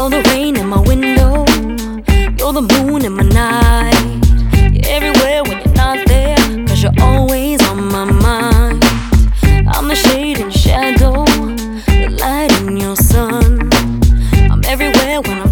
You're the rain in my window, you're the moon in my night. You're everywhere when you're not there, 'cause you're always on my mind. I'm the shade and shadow, the light in your sun. I'm everywhere when I'm